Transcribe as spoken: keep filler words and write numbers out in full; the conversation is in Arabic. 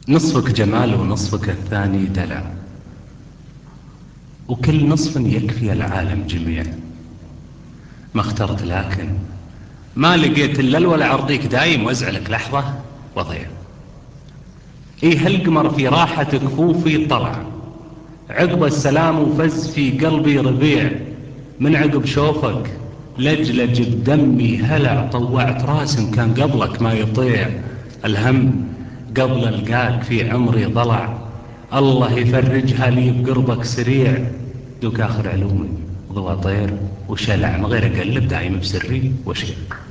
نصفك جمال ونصفك الثاني دلع، وكل نصف يكفي العالم جميع. ما اخترت لكن ما لقيت إلا الولع عرضيك دايم، وازعلك لحظة وضيع. إيه هالقمر في راحة كفوفي طلع، عقب السلام وفز في قلبي ربيع. من عقب شوفك لجلج بدمي هلع، طوعت راس كان قبلك ما يطيع. الهم قبل القاك في عمري ضلع، الله يفرجها لي بقربك سريع. دوك آخر علومي ضوى طير وشلع، من غير أقلب دايم بسري وشيع.